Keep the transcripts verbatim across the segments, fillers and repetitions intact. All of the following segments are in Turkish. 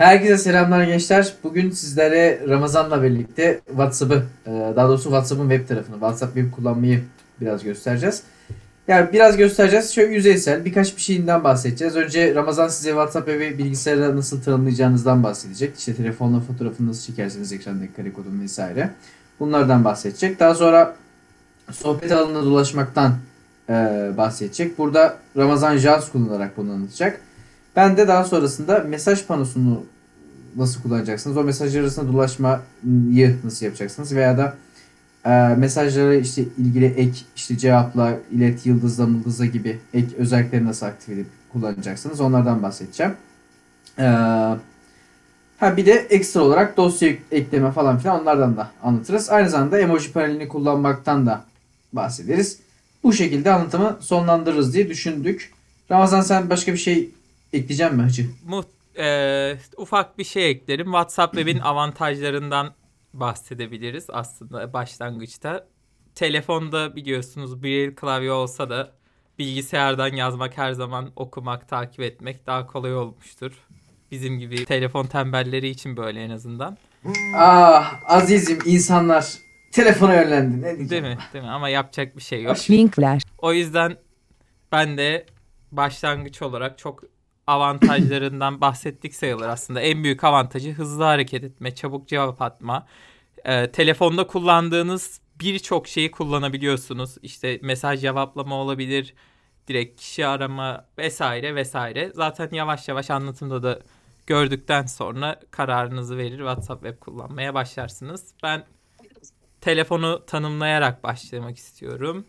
Herkese selamlar gençler. Bugün sizlere Ramazan'la birlikte WhatsApp'ı, e, daha doğrusu WhatsApp'ın web tarafını, WhatsApp web kullanmayı biraz göstereceğiz. Yani biraz göstereceğiz. Şöyle yüzeysel birkaç bir şeyinden bahsedeceğiz. Önce Ramazan size WhatsApp ve bilgisayarda nasıl tanımlayacağınızdan bahsedecek. İşte telefonla fotoğrafını nasıl çekersiniz, ekrandaki kare kodunu vesaire. Bunlardan bahsedecek. Daha sonra sohbet alanına dolaşmaktan e, bahsedecek. Burada Ramazan JAWS kullanarak bunu anlatacak. Ben de daha sonrasında mesaj panosunu nasıl kullanacaksınız? O mesajlar arasında dolaşmayı nasıl yapacaksınız? Veya da e, mesajlara işte ilgili ek işte cevapla, ilet, yıldızla, mıldızla gibi ek özellikleri nasıl aktif edip kullanacaksınız? Onlardan bahsedeceğim. E, ha bir de ekstra olarak dosya ekleme falan filan onlardan da anlatırız. Aynı zamanda emoji panelini kullanmaktan da bahsederiz. Bu şekilde anlatımı sonlandırırız diye düşündük. Ramazan sen başka bir şey ekleyecek mi hacı? Mu eee, ufak bir şey eklerim. WhatsApp Web'in avantajlarından bahsedebiliriz aslında başlangıçta. Telefonda biliyorsunuz Braille klavye olsa da bilgisayardan yazmak her zaman okumak, takip etmek daha kolay olmuştur. Bizim gibi telefon tembelleri için böyle en azından. Ah azizim insanlar telefona yönlendi. Ne Değil diyeceğim? mi? Değil mi? Ama yapacak bir şey yok. Linkler. O yüzden ben de başlangıç olarak çok avantajlarından bahsettik sayılır aslında. En büyük avantajı hızlı hareket etme, çabuk cevap atma. Ee, telefonda kullandığınız birçok şeyi kullanabiliyorsunuz. İşte mesaj cevaplama olabilir, direkt kişi arama vesaire vesaire. Zaten yavaş yavaş anlatımda da gördükten sonra kararınızı verir, WhatsApp Web kullanmaya başlarsınız. Ben telefonu tanımlayarak başlamak istiyorum.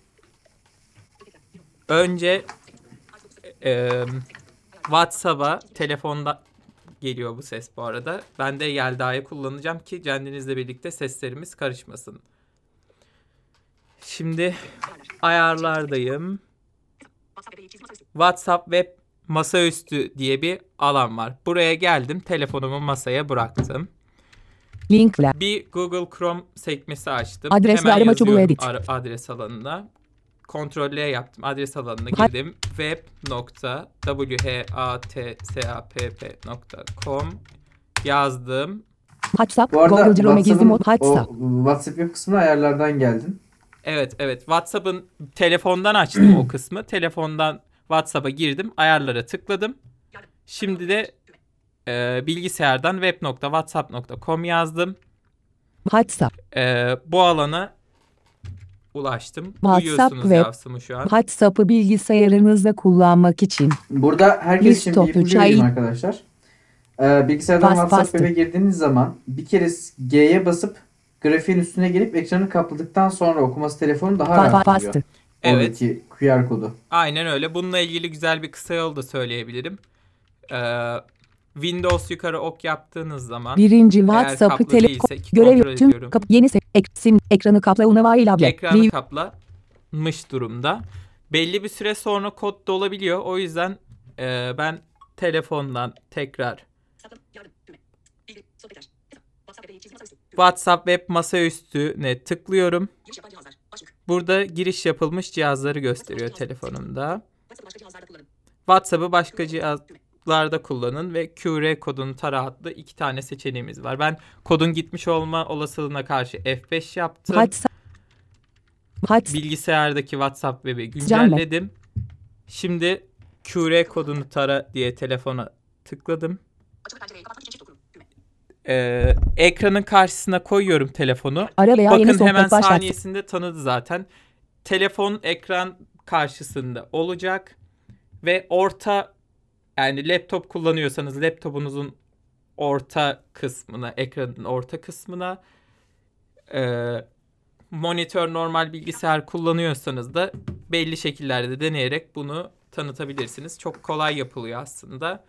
Önce e, WhatsApp'a telefonda geliyor bu ses bu arada. Ben de Yelda'yı kullanacağım ki kendinizle birlikte seslerimiz karışmasın. Şimdi ayarlardayım. WhatsApp Web masaüstü diye bir alan var. Buraya geldim. Telefonumu masaya bıraktım. Linkler. Bir Google Chrome sekmesi açtım. Adres ve Hemen arama çubuğu yazıyorum edit. ar- adres alanına. Kontrolle yaptım. Adres alanına Ha- girdim. web nokta whatsapp nokta com yazdım. WhatsApp. Bu arada Google Chrome gizli mod. WhatsApp'ın o WhatsApp. WhatsApp web kısmına ayarlardan geldin. Evet evet WhatsApp'ın telefondan açtım o kısmı. Telefondan WhatsApp'a girdim. Ayarlara tıkladım. Şimdi de e, bilgisayardan web nokta whatsapp nokta com yazdım. WhatsApp. E, bu alana ulaştım. WhatsApp Duyuyorsunuz web. Yavsım'ı şu an. WhatsApp'ı bilgisayarınızda kullanmak için Burada herkes List için bir topu, ipucu çay- vereyim arkadaşlar. Ee, bilgisayardan Bas- WhatsApp bastı. web'e girdiğiniz zaman bir kere G'ye basıp grafiğin üstüne gelip ekranı kapladıktan sonra okuması telefonun daha ba- rahat oluyor. bastı. Evet. Oradaki Q R kodu. Aynen öyle. Bununla ilgili güzel bir kısa yol da söyleyebilirim. Ee, Windows yukarı ok yaptığınız zaman Birinci eğer WhatsApp'ı kaplı telefon değilse ki görev kontrol tüm ediyorum. kap yeni se- ek- sim ekranı kapla unavayla bile. Ekranı kaplamış durumda. Belli bir süre sonra kod dolabiliyor. O yüzden e, ben telefondan tekrar WhatsApp web masaüstüne tıklıyorum. Burada giriş yapılmış cihazları gösteriyor telefonumda. WhatsApp'ı başka cihazlarda kullanın ve Q R kodunu tara adlı iki tane seçeneğimiz var. Ben kodun gitmiş olma olasılığına karşı F beş yaptım. WhatsApp. WhatsApp. Bilgisayardaki WhatsApp web'i güncelledim. Şimdi Q R kodunu tara diye telefona tıkladım. Ee, ekranın karşısına koyuyorum telefonu. Ara veya yeni Bakın sohbet hemen başlat. saniyesinde tanıdı zaten. Telefon ekran karşısında olacak ve orta, yani laptop kullanıyorsanız laptopunuzun orta kısmına, ekranın orta kısmına, e, monitör normal bilgisayar kullanıyorsanız da belli şekillerde deneyerek bunu tanıtabilirsiniz. Çok kolay yapılıyor aslında.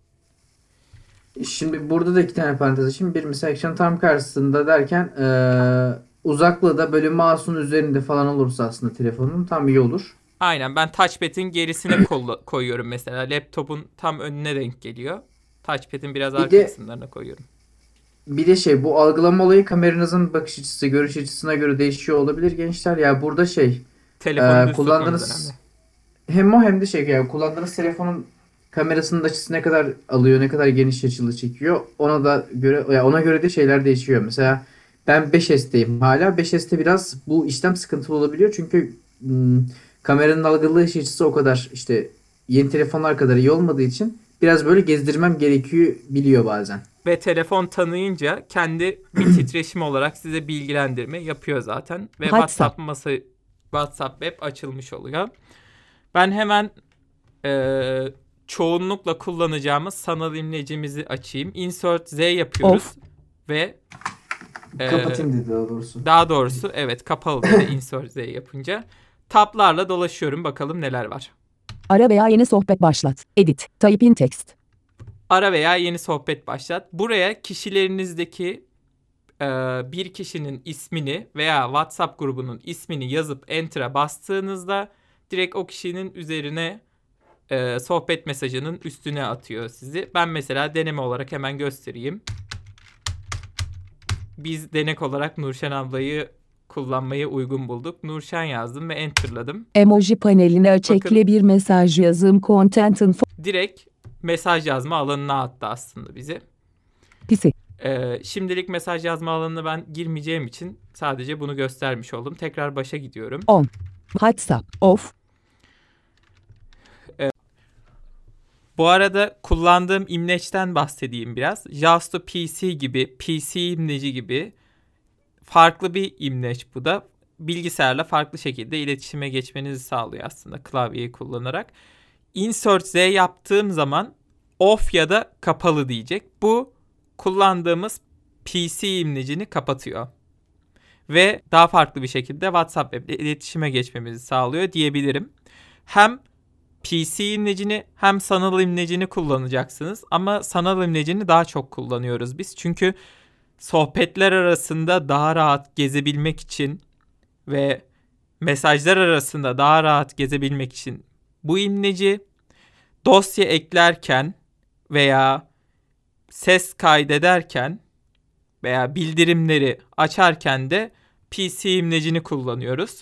Şimdi burada da iki tane parantez açayım. Bir mesela ekranın tam karşısında derken eee uzaklığı da böyle mouse'un üzerinde falan olursa aslında telefonun tam iyi olur. Aynen, ben touchpad'in gerisine kolla- koyuyorum mesela. Laptopun tam önüne denk geliyor. Touchpad'in biraz Bir arka de- kısımlarına koyuyorum. Bir de şey bu algılama olayı kameranızın bakış açısı, görüş açısına göre değişiyor olabilir gençler. Ya burada şey Telefonu Ee, düz kullandığınız tutmamız önemli. hem o hem de şey yani kullandığınız telefonun kamerasının açısı ne kadar alıyor, ne kadar geniş açılı çekiyor. Ona da göre ya ona göre de şeyler değişiyor. Mesela ben beş S'teyim hala. beş S'te biraz bu işlem sıkıntılı olabiliyor. Çünkü hmm, kameranın algıladığı ışık açısı o kadar işte yeni telefonlar kadar iyi olmadığı için biraz böyle gezdirmem gerekiyor biliyor bazen. Ve telefon tanıyınca kendi bir titreşim olarak size bilgilendirme yapıyor zaten. Ve WhatsApp. WhatsApp masa WhatsApp web açılmış oluyor. Ben hemen e, çoğunlukla kullanacağımız sanal imlecimizi açayım. Insert Z yapıyoruz. Of. Ve e, Kapatayım dedi daha doğrusu. daha doğrusu evet kapalı dedi Insert Z yapınca. Tablarla dolaşıyorum bakalım neler var. Ara veya yeni sohbet başlat. Edit. Type in text. Ara veya yeni sohbet başlat. Buraya kişilerinizdeki e, bir kişinin ismini veya WhatsApp grubunun ismini yazıp Enter'a bastığınızda direkt o kişinin üzerine e, sohbet mesajının üstüne atıyor sizi. Ben mesela deneme olarak hemen göstereyim. Biz denek olarak Nurşen ablayı kullanmayı uygun bulduk. Nurşen yazdım ve Enter'ladım. Emoji paneline Bakın. ekle bir mesaj yazım content info. Direkt mesaj yazma alanına attı aslında bizi. Pisi. Ee, şimdilik mesaj yazma alanına ben girmeyeceğim için sadece bunu göstermiş oldum. Tekrar başa gidiyorum. On. WhatsApp. Off. Bu arada kullandığım imleçten bahsedeyim biraz. Jasto P C gibi, P C imleci gibi farklı bir imleç bu da. Bilgisayarla farklı şekilde iletişime geçmenizi sağlıyor aslında klavyeyi kullanarak. Insert Z yaptığım zaman off ya da kapalı diyecek. Bu kullandığımız P C imlecini kapatıyor. Ve daha farklı bir şekilde WhatsApp ile iletişime geçmemizi sağlıyor diyebilirim. Hem P C imlecini hem sanal imlecini kullanacaksınız. Ama sanal imlecini daha çok kullanıyoruz biz. Çünkü sohbetler arasında daha rahat gezebilmek için ve mesajlar arasında daha rahat gezebilmek için bu imleci, dosya eklerken veya ses kaydederken veya bildirimleri açarken de P C imlecini kullanıyoruz.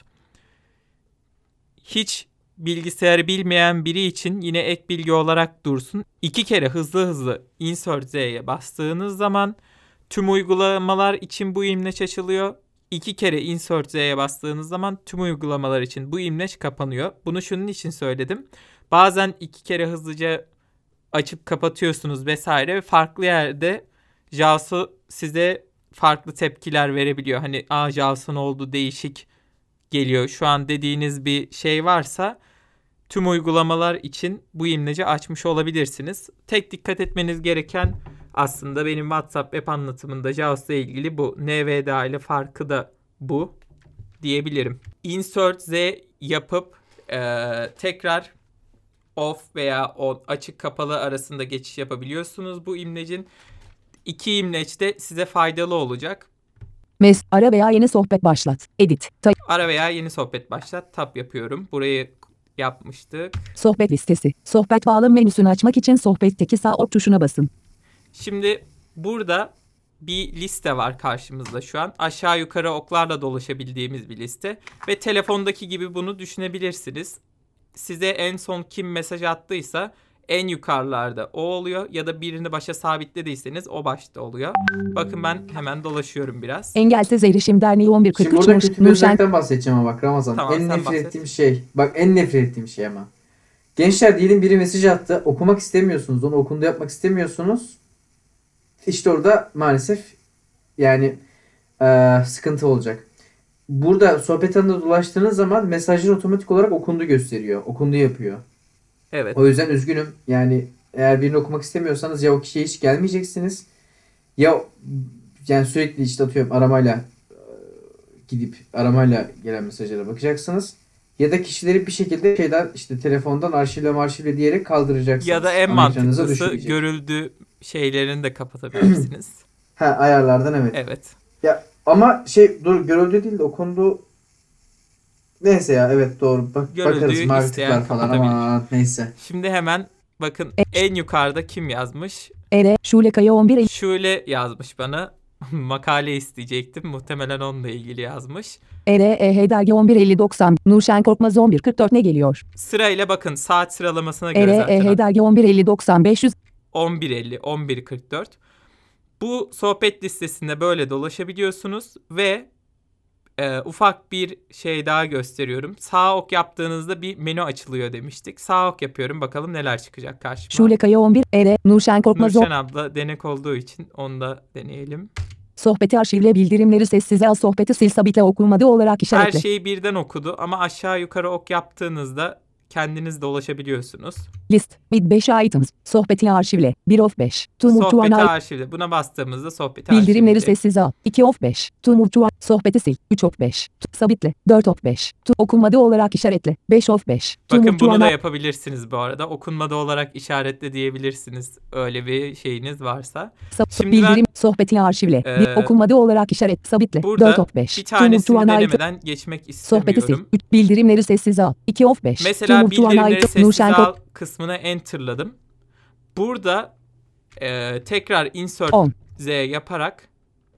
Hiç bilgisayarı bilmeyen biri için yine ek bilgi olarak dursun. İki kere hızlı hızlı Insert Z'ye bastığınız zaman tüm uygulamalar için bu imleç açılıyor. İki kere Insert Z'ye bastığınız zaman tüm uygulamalar için bu imleç kapanıyor. Bunu şunun için söyledim. Bazen iki kere hızlıca açıp kapatıyorsunuz vesaire ve farklı yerde Jaws size farklı tepkiler verebiliyor. Hani aa Jaws'un oldu değişik geliyor şu an dediğiniz bir şey varsa tüm uygulamalar için bu imleci açmış olabilirsiniz. Tek dikkat etmeniz gereken aslında benim WhatsApp app anlatımında Jaws'la ilgili bu N V D A ile farkı da bu diyebilirim. Insert Z yapıp e, tekrar off veya on açık kapalı arasında geçiş yapabiliyorsunuz bu imlecin. İki imleç de size faydalı olacak. Mes. Ara veya yeni sohbet başlat. Edit. Type. Ara veya yeni sohbet başlat. Tab yapıyorum. Burayı yapmıştık. Sohbet listesi. Sohbet bağlam menüsünü açmak için sohbetteki sağ ok tuşuna basın. Şimdi burada bir liste var karşımızda şu an. Aşağı yukarı oklarla dolaşabildiğimiz bir liste. Ve telefondaki gibi bunu düşünebilirsiniz. Size en son kim mesaj attıysa en yukarılarda o oluyor. Ya da birini başa sabitlediyseniz o başta oluyor. Bakın ben hemen dolaşıyorum biraz. Engelsiz Erişim Derneği on bir kırk Şimdi üç burada kötü bir Nurşen. özellikten bahsedeceğim ama bak Ramazan. Tamam, en sen nefret bahset. ettiğim şey. Bak en nefret ettiğim şey ama. Gençler diyelim biri mesaj attı. Okumak istemiyorsunuz. Onu okundu yapmak istemiyorsunuz. İşte orada maalesef yani eee, sıkıntı olacak. Burada sohbet alanında dolaştığınız zaman mesajlar otomatik olarak okundu gösteriyor. Okundu yapıyor. Evet. O yüzden üzgünüm. Yani eğer birini okumak istemiyorsanız ya o kişiye hiç gelmeyeceksiniz. Ya yani sürekli işte atıyorum aramayla e, gidip aramayla gelen mesajlara bakacaksınız. Ya da kişileri bir şekilde şeyden işte telefondan arşivle marşivle diyerek kaldıracaksınız. Ya da en Ana ekranınıza mantıklısı düşmeyecek. görüldü şeylerini de kapatabilirsiniz. Ha ayarlardan evet. Evet. Ya ama şey dur görüldü değil de okundu. Neyse ya evet doğru. Bak, Görüldüğü bakarız mavi isteyen tıklar falan kapatabilir. ama neyse. Şimdi hemen bakın en yukarıda kim yazmış? Ere. Şule Kaya on bir. Şule yazmış bana. makale isteyecektim. Muhtemelen onunla ilgili yazmış. E R E H dergi on bir elli doksan. Nurşen Korkmaz on bir kırk dört ne geliyor? Sırayla bakın saat sıralamasına E göre R E zaten. H dergi on bir elli doksan beş yüz. on bir elli, on bir kırk dört. Bu sohbet listesinde böyle dolaşabiliyorsunuz ve e, ufak bir şey daha gösteriyorum. Sağ ok yaptığınızda bir menü açılıyor demiştik. Sağ ok yapıyorum, bakalım neler çıkacak karşıma. Şule Kaya on bir. E R. Nurşen Korkmaz on. Nurşen abla denek olduğu için onu da deneyelim. Sohbeti arşivle, bildirimleri sessize al, sohbeti sil, sabitle, okunmadığı olarak Her işaretle. şeyi birden okudu ama aşağı yukarı ok yaptığınızda kendiniz dolaşabiliyorsunuz. List. Mid beş items. Sohbeti arşivle. bir of beş. To move to Sohbeti an item. arşivle. Buna bastığımızda sohbeti Bildirimleri arşivleyecek. sessize al. iki of beş. To move to an. Sohbeti sil. üç of beş. To sabitle. dört of beş. To okunmadığı olarak işaretle. beş of beş. To move Bakın to bunu an da item. yapabilirsiniz bu arada. Okunmadı olarak işaretle diyebilirsiniz. Öyle bir şeyiniz varsa. Sab- Şimdi bildirim. ben Sohbeti arşivle. Ee, bir okunmadığı olarak işaret. Sabitle. burada dört of beş. bir To move to tanesini an item. denemeden geçmek Sohbeti sil. istemiyorum. üç. Bildirimleri sessize al. iki of beş. To Mesela move to an bildirimleri item. sessize Nurşen al Kork- kısmına enterladım. Burada e, tekrar insert on. Z yaparak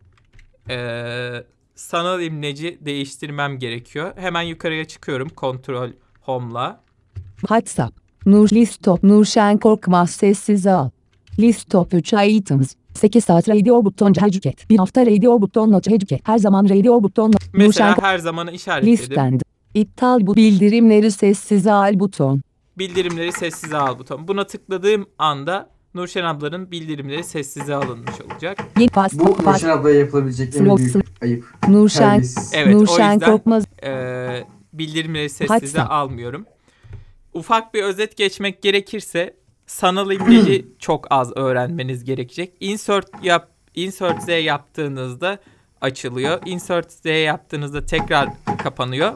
e, sanal imleci değiştirmem gerekiyor. Hemen yukarıya çıkıyorum Ctrl Home'la. WhatsApp. Nur list top. Nurşen Korkmaz sessize al. List top üç items. sekiz saat radio buton educate. Bir hafta radio buton not educate. Her zaman radio buton not. Mesela Nurşen her zamanı işaretledim. Listend. İptal bu bildirimleri sessize al buton. Bildirimleri sessize al buton. Buna tıkladığım anda Nurşen ablanın bildirimleri sessize alınmış olacak. Yeni fast Bu fast. Nurşen ablaya yapılabilecek en Slow, büyük slow. ayıp. Nurşen Terbiyesiz. Evet, o Nurşen yüzden Korkmaz. e, bildirimleri sessize WhatsApp. almıyorum. Ufak bir özet geçmek gerekirse sanal imleci çok az öğrenmeniz gerekecek. Insert yap, insert Z yaptığınızda açılıyor. Insert Z yaptığınızda tekrar kapanıyor.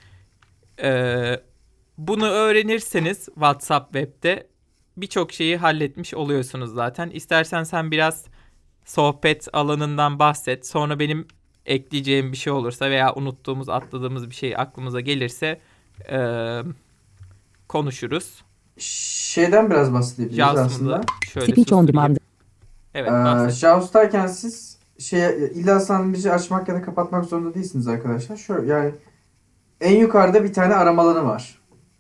Ee, bunu öğrenirseniz WhatsApp Web'de birçok şeyi halletmiş oluyorsunuz zaten. İstersen sen biraz sohbet alanından bahset. Sonra benim ekleyeceğim bir şey olursa veya unuttuğumuz, atladığımız bir şey aklımıza gelirse eee, konuşuruz. Şeyden biraz bahsedebiliriz Jaws aslında. da şöyle Speech on susturayım. demand. Evet, Ee, bahset. Jaws'tayken siz şey illa sanalımcı açmak ya da kapatmak zorunda değilsiniz arkadaşlar. Şöyle yani en yukarıda bir tane arama alanı var.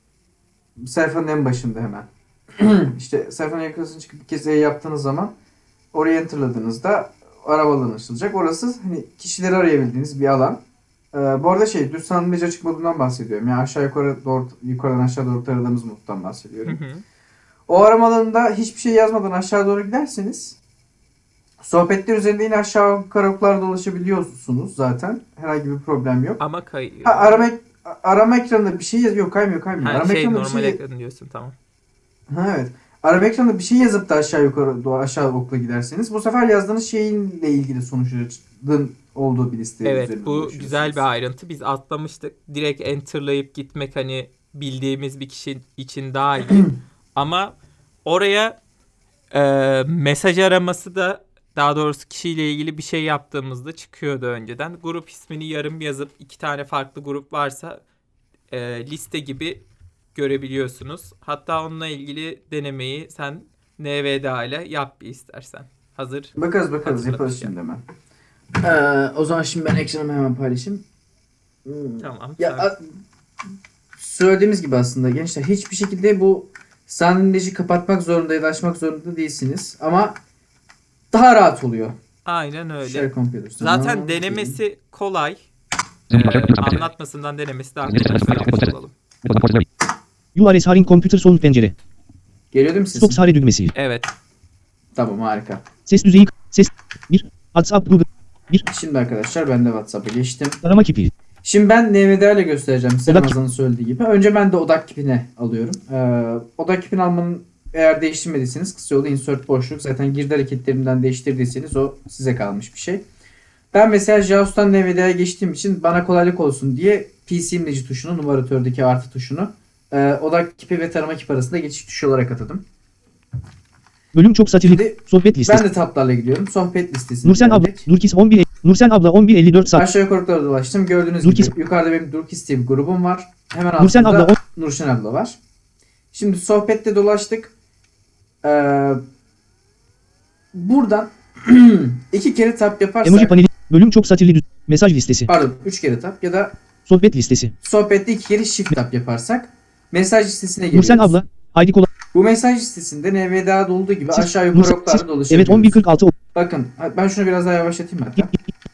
Sayfanın en başında hemen. İşte sayfanın yukarısına çıkıp bir kez E yaptığınız zaman oraya enterladığınızda arama alanı açılacak. Orası hani kişileri arayabildiğiniz bir alan. Ee, bu arada şey düz sanalımcı açık modundan bahsediyorum. Yani aşağı yukarı doğru, yukarıdan aşağı doğru taradığımız moddan Hı bahsediyorum. hı. O arama alanında hiçbir şey yazmadan aşağı doğru giderseniz sohbetler üzerinde yine aşağı yukarı oklar dolaşabiliyorsunuz zaten. Herhangi bir problem yok. Ama kayıyor. Ha, arama, arama ekranında bir şey yazıyor. Kaymıyor kaymıyor. Ha, arama şey ekranında bir normal şey... ekranı diyorsun, tamam. Ha, evet. Arama ekranında bir şey yazıp da aşağı yukarı do- aşağı okla giderseniz bu sefer yazdığınız şeyinle ilgili sonuçların olduğu bir liste Evet, üzerinde bu dolaşıyorsunuz. güzel bir ayrıntı. Biz atlamıştık. Direkt enterlayıp gitmek hani bildiğimiz bir kişi için daha iyi. Ama oraya e, mesaj araması da, daha doğrusu kişiyle ilgili bir şey yaptığımızda çıkıyordu önceden. Grup ismini yarım yazıp iki tane farklı grup varsa e, liste gibi görebiliyorsunuz. Hatta onunla ilgili denemeyi sen N V D A ile yap bir istersen. Hazır. Bakarız bakarız yaparız Hatırlatacağım. şimdi hemen. Ee, o zaman şimdi ben ekranımı hemen paylaşayım. Hmm. Tamam. Ya sen- a- söylediğimiz gibi aslında gençler hiçbir şekilde bu sanalımcı kapatmak zorunda ya da açmak zorunda değilsiniz. Ama daha rahat oluyor. Aynen öyle. Share computer. Zaten Tamam. denemesi kolay. Ee, anlatmasından denemesi daha kolay. Söylemiş olalım. U R S Haring Computer Sound pencere. Geliyor değil mi Stop sesim? sare düğmesi. Evet. Tamam harika. Ses düzeyi. Ses. bir. WhatsApp grubu. Şimdi arkadaşlar ben de WhatsApp'a geçtim. Arama kipi. Şimdi ben N V D A ile göstereceğim size Odak- Ramazan'ın söylediği gibi. Önce ben de odak kipine alıyorum. Ee, odak kipini almanın eğer değiştirmediyseniz kısa yolu insert boşluk. Zaten girdi hareketlerinden değiştirdiyseniz o size kalmış bir şey. Ben mesela Jaws'tan N V D A'ya geçtiğim için bana kolaylık olsun diye P C imleci tuşunu, numaratördeki artı tuşunu e, odak kipi ve tarama kipi arasında geçiş tuşu olarak atadım. Bölüm çok satırlık. Şimdi Sohbet listesi. ben de tablarla gidiyorum. Sohbet listesine Nursen abla. geldik. Nurkis on bir. Nursen abla on bir elli dört saat. Aşağı yukarılara dolaştım. Gördüğünüz Durkis- gibi yukarıda benim Durkis diye bir grubum var. Hemen Nursen altında abla Nurşen abla var. Şimdi sohbette dolaştık. Ee, buradan iki kere tap yaparsak, Emoji paneli. Bölüm çok satirli düz. Mesaj listesi. pardon üç kere tap ya da Sohbet listesi. sohbette iki kere shift tap yaparsak mesaj listesine geliyoruz. Nursel abla. Haydi kolay. Bu mesaj listesinde N V D A'da olduğu gibi Siz- aşağı yukarı Nursel- oklarda siz- dolaşabiliyoruz. Evet on bir kırk altı. Bakın ben şunu biraz daha yavaşlatayım hatta.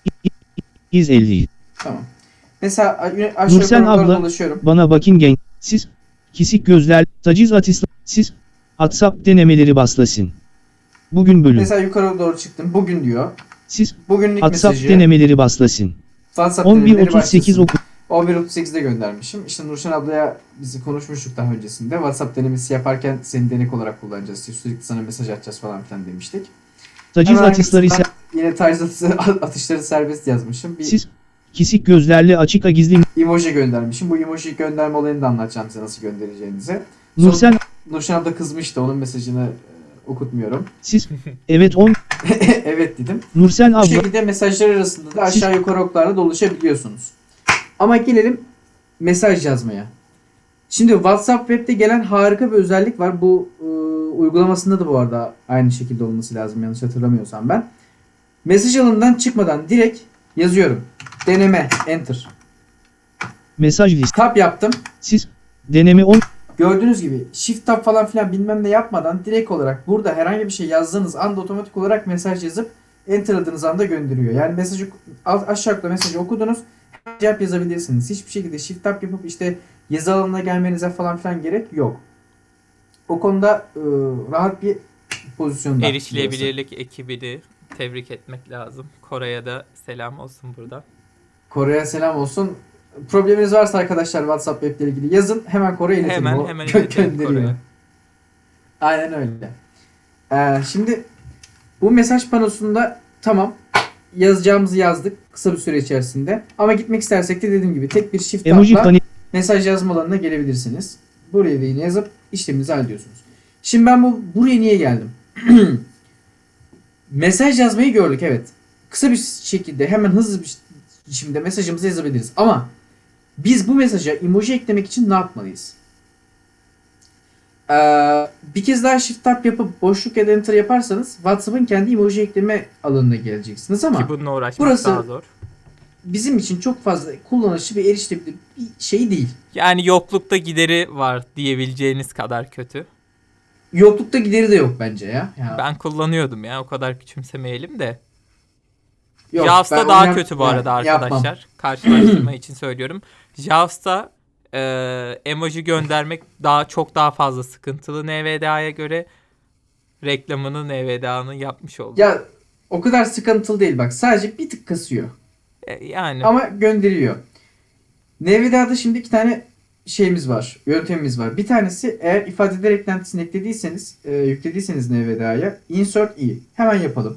yüz elli. Tamam. Mesela a- aşağı Nursel yukarı oklarda abla. dolaşıyorum. Bana bakın genç. Siz. Kisik gözler. Taciz atisla. Siz. WhatsApp denemeleri baslasın. Bugün bölüm. Mesela yukarı doğru çıktım. Bugün diyor. Siz. Bugünlük WhatsApp mesajı denemeleri baslasın. WhatsApp on bir denemeleri otuz sekiz başlasın. oku. on bir otuz sekizde göndermişim. İşte Nurşen ablaya bizi konuşmuştuk daha öncesinde. WhatsApp denemesi yaparken seni denek olarak kullanacağız. İşte sürekli sana mesaj atacağız falan filan demiştik. Taciz Hemen atisları ise. arkasından yine taciz atışları, atışları serbest yazmışım. Bir Siz. Kisik gözlerle açık gizli. emoji göndermişim. Bu emoji gönderme olayını da anlatacağım size nasıl göndereceğinizi. Nursel. Nurşen abla kızmıştı. Onun mesajını e, okutmuyorum. Siz. Evet on. Evet dedim. Nursel Bu abla. şekilde mesajlar arasında da aşağı yukarı oklarda dolaşabiliyorsunuz. Ama gelelim mesaj yazmaya. Şimdi WhatsApp Web'de gelen harika bir özellik var. Bu e, uygulamasında da bu arada aynı şekilde olması lazım yanlış hatırlamıyorsam ben. Mesaj alanından çıkmadan direkt yazıyorum. Deneme, enter. Mesaj list. Tap yaptım. Siz. Deneme on. Gördüğünüz gibi shift tab falan filan bilmem ne yapmadan direkt olarak burada herhangi bir şey yazdığınız anda otomatik olarak mesaj yazıp enter'ladığınız anda gönderiyor. Yani mesajı aşağı yukarı mesajı okudunuz, cevap yazabilirsiniz. Hiçbir şekilde shift tab yapıp işte yazı alanına gelmenize falan filan gerek yok. O konuda e, rahat bir pozisyonda. Erişilebilirlik ekibini tebrik etmek lazım. Kore'ye de selam olsun burada. Kore'ye selam olsun. Probleminiz varsa arkadaşlar WhatsApp Web ile ilgili yazın. Hemen Kore'ye iletin. Hemen O hemen gö- iletelim gönderiyor. Kore'ye. Aynen öyle. Ee, şimdi bu mesaj panosunda tamam yazacağımızı yazdık kısa bir süre içerisinde. Ama gitmek istersek de dediğim gibi tek bir shift Emoji tab'la paneli. mesaj yazma alanına gelebilirsiniz. Buraya da yine yazıp işleminizi hallediyorsunuz. Şimdi ben bu buraya niye geldim? Mesaj yazmayı gördük evet. Kısa bir şekilde hemen hızlı bir biçimde mesajımızı yazabiliriz. Ama biz bu mesaja emoji eklemek için ne yapmalıyız? Ee, bir kez daha shift tab yapıp boşluk ya da enter yaparsanız WhatsApp'ın kendi emoji ekleme alanına geleceksiniz ama Ki bununla uğraşmak burası- daha zor. bizim için çok fazla kullanışlı ve erişilebilir bir şey değil. Yani yoklukta gideri var diyebileceğiniz kadar kötü. Yoklukta gideri de yok bence ya. Ya, Ben kullanıyordum ya, o kadar küçümsemeyelim de. yok, Javs'ta ben daha onu yap- kötü bu arada yani yapmam. arkadaşlar. Karşılaştırma için söylüyorum. Javs'ta e, emoji göndermek daha çok daha fazla sıkıntılı N V D A'ya göre. Reklamını N V D A'nın yapmış oldu. Ya o kadar sıkıntılı değil bak. Sadece bir tık kasıyor. E, yani Ama gönderiyor. N V D A'da şimdi iki tane şeyimiz var. Yöntemimiz var. Bir tanesi eğer ifadeler eklentisini eklediyseniz, e, yüklediyseniz N V D A'ya insert i. Hemen yapalım.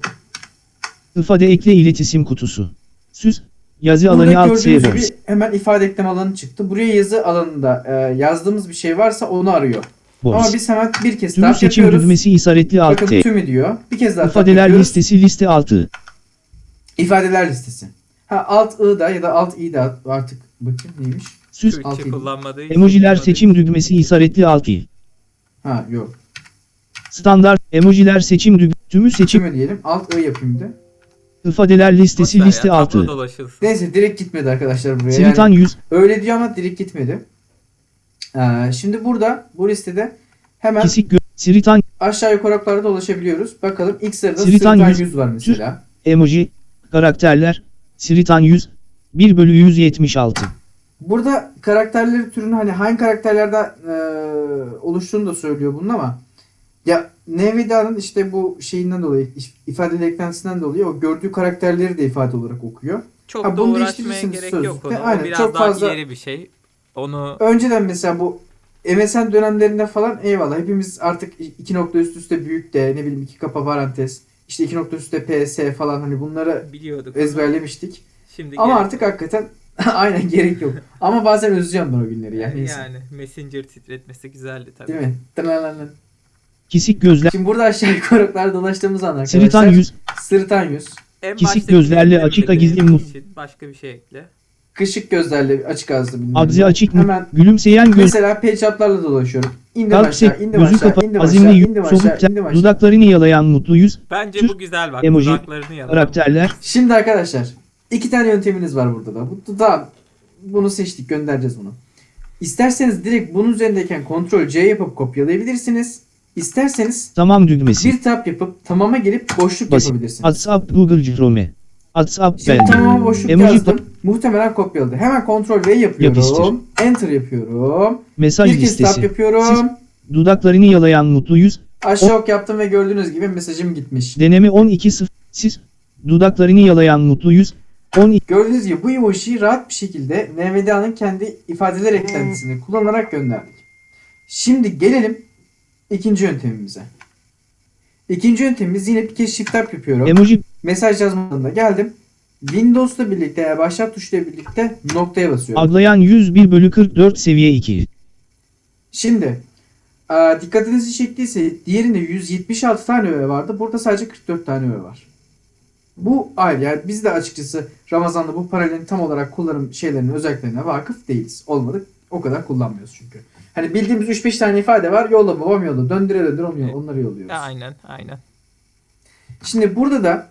İfade ekle iletişim kutusu. Süs. Yazı alanı Burada alt gördüğünüz server. gibi hemen ifade ekleme alanı çıktı. Buraya yazı alanında e, yazdığımız bir şey varsa onu arıyor. Ama Boş. biz hemen bir kez Tüm daha seçim yapıyoruz. düğmesi işaretli alt Bakın T. tümü diyor. Bir kez daha tap İfadeler yapıyoruz. listesi liste altı. İfadeler listesi. Ha alt i'da ya da alt i'da artık bakayım neymiş. Süs. alt Türkçe i. kullanmadığı için Emojiler kullanmadığı seçim düğmesi işaretli alt i. Ha yok. Standart emojiler seçim düğmesi. Tümü seçim. Tümü diyelim. Alt i yapayım da. İfadeler listesi Boş ver liste ya, tablo altı. dolaşılsın. Neyse direkt gitmedi arkadaşlar buraya. Siritan Yani yüz. öyle diyor ama direkt gitmedi. Ee, şimdi burada bu listede hemen Kisik gö. Siritan aşağı yukarı oklarda dolaşabiliyoruz. Bakalım ilk sırada Siritan Siritan yüz. yüz var mesela. emoji. Karakterler. Siritan yüz. bir bölü yüz yetmiş altı. Burada karakterleri türünü hani hangi karakterlerden e, oluştuğunu da söylüyor bunun ama ya N V D A'nın işte bu şeyinden dolayı ifadeli eklentisinden dolayı o gördüğü karakterleri de ifade olarak okuyor. Çok Ha, da bunu uğraşmaya değiştirirsiniz gerek sözlükte. yok ona. Aynen, O biraz çok daha fazla- ileri bir şey. Onu Önceden mesela bu M S N dönemlerinde falan eyvallah hepimiz artık iki nokta üst üste büyük de ne bileyim iki kapa parantez işte iki nokta üst üste P S falan hani bunları biliyorduk. ezberlemiştik. Şimdi Ama gerek artık hakikaten aynen gerek yok. Ama bazen özleyeceğim ben o günleri ya. yok. Neyse. Yani Messenger titretmesi güzeldi tabii. Değil mi? Tırnalanın. Kisik gözler. Şimdi burada aşağı yukarı oklar dolaştığımız an arkadaşlar. Siritan yüz. Sırıtan yüz. En Kisik baştaki gözlerle eklemede açık gizli denemek mu- için başka bir şey ekle. Kışık gözlerle açık ağızlı bilmem Agzi ne. açık mı? Hemen Gülümseyen göz. mesela page up'larla dolaşıyorum. İndim Kalp aşağı, sek, indim gözü aşağı, kapalı, indim aşağı, azimli, indim aşağı, somut ten, indim aşağı. dudaklarını yalayan mutlu yüz, Bence Tür- bu güzel bak. emoji, Dudaklarını yalan. karakterler, Şimdi arkadaşlar iki tane yönteminiz var burada da. Bu da bunu seçtik, göndereceğiz bunu. İsterseniz direkt bunun üzerindeyken kontrol C yapıp kopyalayabilirsiniz. İsterseniz tamam düğmesi, bir tap yapıp tamama gelip boşluk basit, yapabilirsiniz. WhatsApp, Google Chrome, WhatsApp Şimdi belge, tamama boşluk emoji, yazdım. Muhtemelen kopyaladı. Hemen kontrol V yapıyorum. Yapıştır. Enter yapıyorum. mesaj Bir kez tap listesi, yapıyorum. dudaklarını yalayan mutlu yüz, Aşağı ok yaptım ve gördüğünüz gibi mesajım gitmiş. deneme on iki sıfır, siz, dudaklarını yalayan mutlu yüz, on iki, Gördüğünüz gibi bu emojiyi rahat bir şekilde N V D A'nın kendi ifadeler eklentisini kullanarak gönderdik. Şimdi gelelim ikinci yöntemimize. İkinci yöntemimiz yine bir kez shift tab yapıyorum. emoji, Mesaj yazmasında geldim. Windows'la birlikte yani başlat tuşuyla birlikte noktaya basıyorum. aglayan yüz bir bölü kırk dört seviye iki, Şimdi aa, dikkatinizi çektiyse diğerinde yüz yetmiş altı tane öğe vardı. Burada sadece kırk dört tane öğe var. Bu ayrı. Yani biz de açıkçası Ramazan'da bu paralelin tam olarak kullanım şeylerinin özelliklerine vakıf değiliz. Olmadık. O kadar kullanmıyoruz çünkü. Hani bildiğimiz üç beş tane ifade var. Yolla babam yolla. Döndüre döndüre onu, onları yolluyoruz. Aynen aynen. Şimdi burada da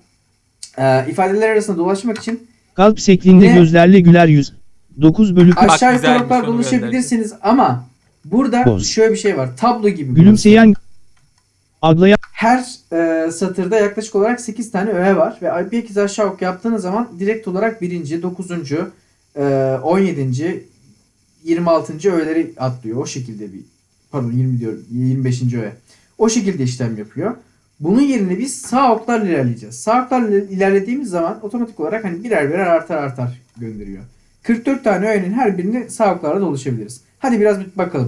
e, ifadeler arasında dolaşmak için kalp şeklinde Ne? gözlerle güler yüz, dokuz bölü kırk, aşağı güzelmiş, yukarılar onu dolaşabilirsiniz ama burada Boz. şöyle bir şey var. Tablo gibi. burası. gülümseyen, aglayan, Her e, satırda yaklaşık olarak sekiz tane öğe var ve bir kez aşağı ok yaptığınız zaman direkt olarak birinci, dokuzuncu, e, on yedinci, yirmi altıncı öğeleri atlıyor. O şekilde bir pardon yirmi diyorum yirmi beşinci öğe. O şekilde işlem yapıyor. Bunun yerine biz sağ oklarla ilerleyeceğiz. Sağ oklarla ilerlediğimiz zaman otomatik olarak hani birer birer artar artar gönderiyor. kırk dört tane öğenin her birini sağ oklarla dolaşabiliriz. Hadi biraz bir bakalım.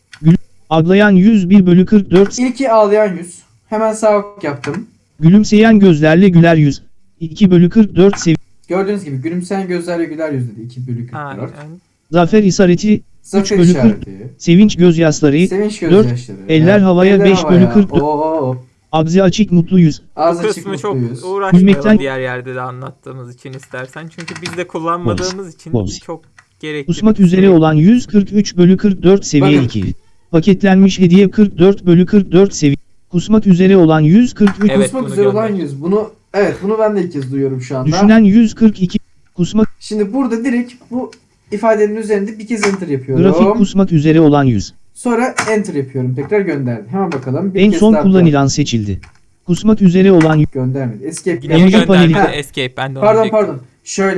aglayan yüz bir bölü kırk dört, İlki ağlayan yüz. Hemen sağ ok yaptım. gülümseyen gözlerle güler yüz, iki bölü kırk dört seviye, Gördüğünüz gibi gülümseyen gözlerle güler yüz dedi. iki bölü kırk dört. Aynen. zafer isareti, Zafer bölü işareti. sevinç gözyaşları, Sevinç dört, gözyaşları. eller havaya, beş bölü kırk dört. Oo, agzi açık mutlu yüz, Bu ağzı açık kısmı çok mutluyuz. uğraşmayalım Gülmekten- diğer yerde de anlattığımız için istersen. Çünkü biz de kullanmadığımız için Boz. çok gerekli. kusmak bir üzere kısmı. olan yüz kırk üç bölü kırk dört seviye Bakın. iki, paketlenmiş hediye kırk dört bölü kırk dört seviye, kusmak üzere olan yüz kırk üç, Evet, Kusmak bunu üzere olan gönder. yüz. Bunu evet bunu ben de ilk kez duyuyorum şu anda. düşünen yüz kırk iki, kusmak, Şimdi burada direkt bu ifadenin üzerinde bir kez enter yapıyorum. grafik kusmak üzere olan yüz, Sonra enter yapıyorum. Tekrar gönderdim. Hemen bakalım. Bir en kez son daha kullanılan seçildi, kusmak üzere olan yüz, göndermedi. Escape. Yine Emoji mi göndermedi? paneli. Escape ben de onu Pardon diyecektim. pardon. Şöyle.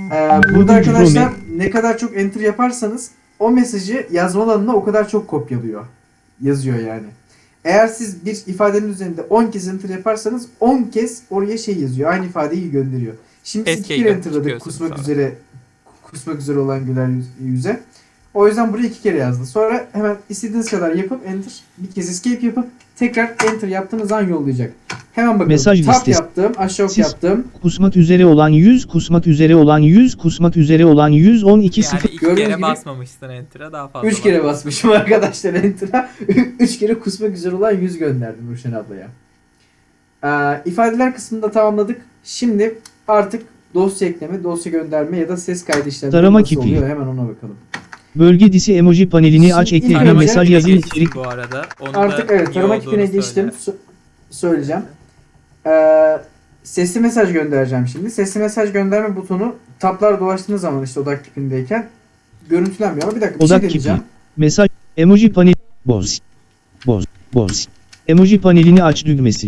e, burada arkadaşlar ne kadar çok enter yaparsanız o mesajı yazma alanına o kadar çok kopyalıyor. Yazıyor yani. Eğer siz bir ifadenin üzerinde on kez enter yaparsanız on kez oraya şey yazıyor. Aynı ifadeyi gönderiyor. Şimdi biz iki Escape'e kere enterladık çıkıyorsun kusmak sonra. üzere kusmak üzere olan güler yüz- yüze. O yüzden buraya iki kere yazdı. Sonra hemen istediğiniz kadar yapıp enter, bir kez escape yapıp tekrar enter yaptığınız an yollayacak. Hemen bakalım. Mesaj Tap listesi. yaptım, aşağı ok Siz- yaptım. kusmak üzere olan yüz, kusmak üzere olan yüz, kusmak üzere olan yüz, on iki Yani sıfır, iki Gördüğünüz kere gibi- basmamışsın enter'a daha fazla. Üç kere bas. basmışım arkadaşlar enter'a. Üç kere kusmak üzere olan yüz gönderdim Ruşen ablaya. Ee, ifadeler kısmında tamamladık. Şimdi artık dosya ekleme, dosya gönderme ya da ses kaydı işlemleri Tarama nasıl kipi. oluyor? Hemen ona bakalım. bölge disi emoji panelini Şimdi aç, ilk ekle bir önce- mesaj yazın Geçtik içerik, bu arada. Onu Artık da evet iyi tarama olduğunu kipine geçtim. söyle. Sö- söyleyeceğim. Ee, sesli mesaj göndereceğim şimdi. Sesli mesaj gönderme butonu taplar dolaştığınız zaman işte odak kipindeyken görüntülenmiyor ama bir dakika bir Odak şey kipi. deneyeceğim. mesaj, emoji panel, boz, boz, boz, emoji panelini aç düğmesi,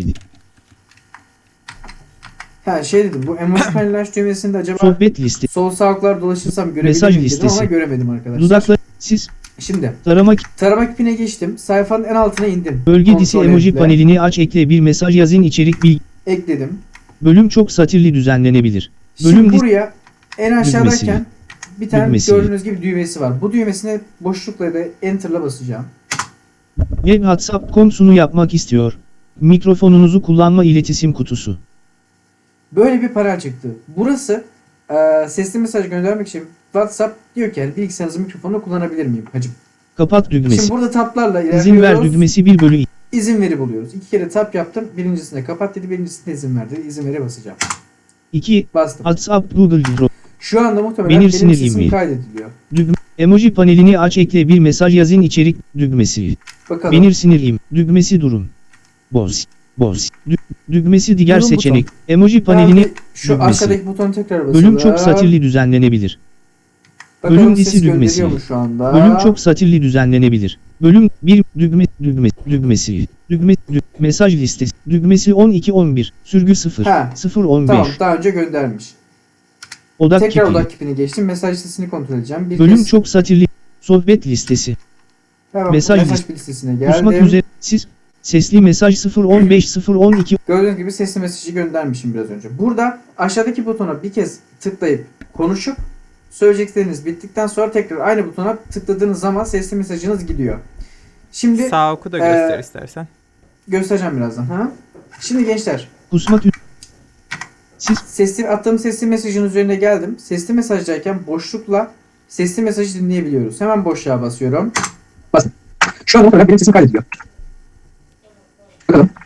Ha şey dedim bu emoji panel aç düğmesinde acaba sohbet liste, sol sağ oklar dolaşırsam görebilir Mesaj miyim dedim listesi. ama göremedim arkadaşlar. dudaklar, siz, Şimdi tarama, tarama kipine geçtim. Sayfanın en altına indim. bölge disi Kontrol emoji ekle. panelini aç, ekle bir mesaj yazın içerik bilgi, Ekledim. bölüm çok satirli düzenlenebilir, Şimdi Bölüm dis- buraya en aşağıdayken bir tane Düğmesi. gördüğünüz gibi düğmesi var. Bu düğmesine boşlukla da enter'la basacağım. web WhatsApp nokta com sunu yapmak istiyor, mikrofonunuzu kullanma iletişim kutusu, Böyle bir panel çıktı. Burası e, sesli mesaj göndermek için WhatsApp diyor ki yani bilgisayarınızın mikrofonunu kullanabilir miyim hacım? kapat düğmesi, Şimdi burada taplarla izin ver ilerliyoruz. düğmesi bir bölü İzin veri buluyoruz. İki kere tap yaptım. Birincisinde kapat dedi. Birincisinde izin ver dedi. İzin veri basacağım. iki, Bastım. WhatsApp Google Drive, Şu anda muhtemelen Benim benim sinir sesim email. kaydediliyor. düğme, Emoji panelini aç, ekle bir mesaj, yazın içerik düğmesi. Bakalım. Benir sinirliyim düğmesi, durum. Boz. Boz. Dü düğmesi, diğer Durum seçenek. Emoji Yani panelini şu düğmesi. aşağıdaki butonu tekrar basalım. Bölüm çok satirli düzenlenebilir. Bakalım bölüm ses disi düğmesi. gönderiyor mu şu anda? Bölüm çok satirli düzenlenebilir. Bölüm bir düğme düğme düğmesi. Düğme dü mesaj listesi. Düğmesi on iki on bir. Sürgü sıfır. Ha, sıfır on beş. Tamam, daha önce göndermiş. Odak Tekrar kipi. odak kipini geçtim. Mesaj listesini kontrol edeceğim. Bir Bölüm kez çok satirli. Sohbet listesi. hemen mesaj mesaj, list- listesine Kusmak geldim. üzere. Siz sesli mesaj sıfır on beş sıfır on iki. Gördüğünüz gibi sesli mesajı göndermişim biraz önce. Burada aşağıdaki butona bir kez tıklayıp konuşup söyleyecekleriniz bittikten sonra tekrar aynı butona tıkladığınız zaman sesli mesajınız gidiyor. Şimdi Sağ oku da e, göster istersen. göstereceğim birazdan. Ha? Şimdi gençler, Kusmak üzere. Siz sesli attığım sesli mesajın üzerine geldim. Sesli mesajdayken boşlukla sesli mesajı dinleyebiliyoruz. Hemen boşluğa basıyorum. Basın. Şu an benim sesim kaydediyor. Bakalım.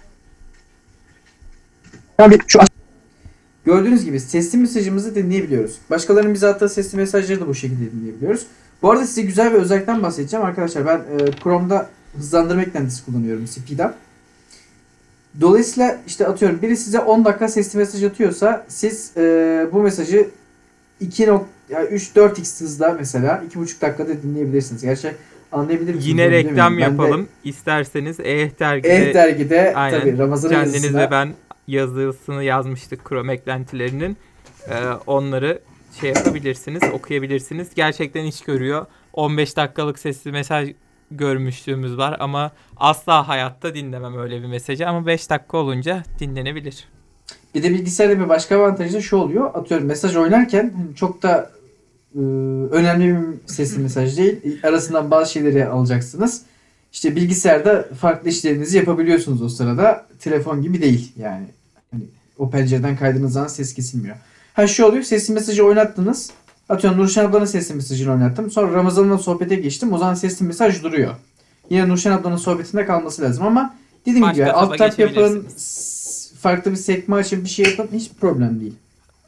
Ben bir şu Gördüğünüz gibi sesli mesajımızı dinleyebiliyoruz. Başkalarının bize attığı sesli mesajları da bu şekilde dinleyebiliyoruz. Bu arada size güzel bir özellikten bahsedeceğim arkadaşlar. Ben e, Chrome'da hızlandırma eklentisi kullanıyorum, Speed'den. Dolayısıyla işte atıyorum biri size on dakika sesli mesaj atıyorsa siz e, bu mesajı iki üç dört x hızda mesela iki buçuk dakikada dinleyebilirsiniz. Gerçi anlayabilir misiniz? Yine bilmiyorum. reklam Ben de yapalım. İsterseniz E dergide Eh dergide aynen, tabii Ramazan kendiniz yazısında ve ben yazısını yazmıştık Chrome eklentilerinin. Ee, onları şey yapabilirsiniz, okuyabilirsiniz. Gerçekten iş görüyor. on beş dakikalık sesli mesaj görmüşlüğümüz var ama asla hayatta dinlemem öyle bir mesajı, ama beş dakika olunca dinlenebilir. Bir de bilgisayarda bir başka avantajı da şu oluyor. Atıyorum mesaj oynarken çok da e, önemli bir sesli mesaj değil. Arasından bazı şeyleri alacaksınız. İşte bilgisayarda farklı işlerinizi yapabiliyorsunuz o sırada. Telefon gibi değil yani. Hani o pencereden kaydırdığınız zaman ses kesilmiyor. Ha şu oluyor, sesli mesajı oynattınız. Atıyorum Nurşen ablanın sesli mesajını oynattım. Sonra Ramazan'la sohbete geçtim. O zaman sesli mesaj duruyor. Yine Nurşen ablanın sohbetinde kalması lazım ama dediğim Başka gibi taba alt tab yapın, geçebilirsiniz. s- farklı bir sekme açın, bir şey yapın, hiç problem değil.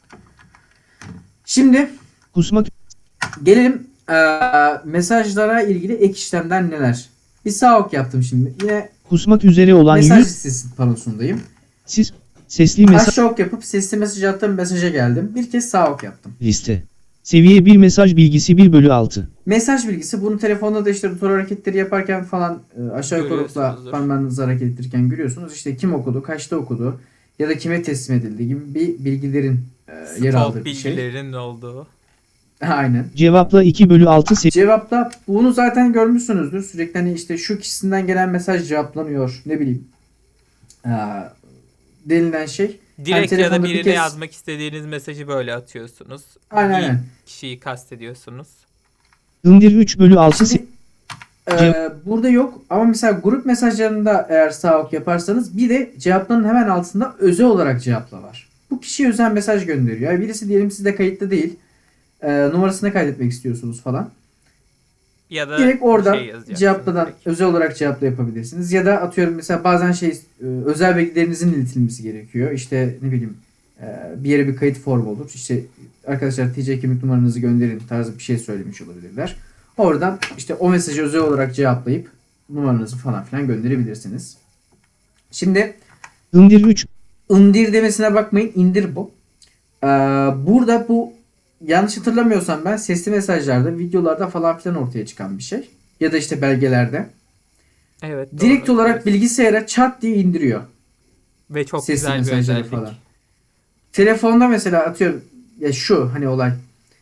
Şimdi kusmak gelelim eee, mesajlara ilgili ek işlemler neler? Bir sağ ok yaptım şimdi. Yine kusmak üzere olan mesaj yüz. listesi panosundayım. Siz sesli mesaj Aşağı ok yapıp sesli mesaj attığım mesaja geldim. Bir kez sağ ok yaptım. liste. Seviye bir mesaj bilgisi bir bölü altı. Mesaj bilgisi, bunu telefonda da işte rotor hareketleri yaparken falan e, aşağı yukarı Görüyorsunuzdur. parmağınızı hareket ettirirken görüyorsunuz. İşte kim okudu, kaçta okudu ya da kime teslim edildi gibi bir bilgilerin e, yer aldığı Stalk bir şey. bilgilerinin olduğu. Aynen. Cevapla iki bölü altı se- Cevapta bunu zaten görmüşsünüzdür. Sürekli hani işte şu kişisinden gelen mesaj cevaplanıyor. Ne bileyim. E, denilen şey. Direkt ya da telefonda bir birine kez- yazmak istediğiniz mesajı böyle atıyorsunuz. Aynen Bir aynen. kişiyi kastediyorsunuz. Indir üç bölü altı se- Şimdi, e, burada yok ama mesela grup mesajlarında eğer sağ ok yaparsanız bir de cevapların hemen altında özel olarak cevapla var. Bu kişiye özel mesaj gönderiyor. Yani birisi diyelim sizde kayıtlı değil. E, numarasını kaydetmek istiyorsunuz falan. Ya da Direkt oradan şey yazacaksınız cevapladan direkt. özel olarak cevapla yapabilirsiniz. Ya da atıyorum mesela bazen şey e, özel bilgilerinizin iletilmesi gerekiyor. İşte ne bileyim e, bir yere bir kayıt formu olur. İşte arkadaşlar T C kimlik numaranızı gönderin tarzı bir şey söylemiş olabilirler. Oradan işte o mesajı özel olarak cevaplayıp numaranızı falan filan gönderebilirsiniz. Şimdi indir üç indir demesine bakmayın, indir bu. Ee, burada bu yanlış hatırlamıyorsam ben sesli mesajlarda, videolarda falan filan ortaya çıkan bir şey. Ya da işte belgelerde. Evet, Direkt doğru, olarak evet. bilgisayara çat diye indiriyor. Ve çok Sesli güzel bir mesajları özellik. falan. Telefonda mesela atıyorum ya şu hani olay.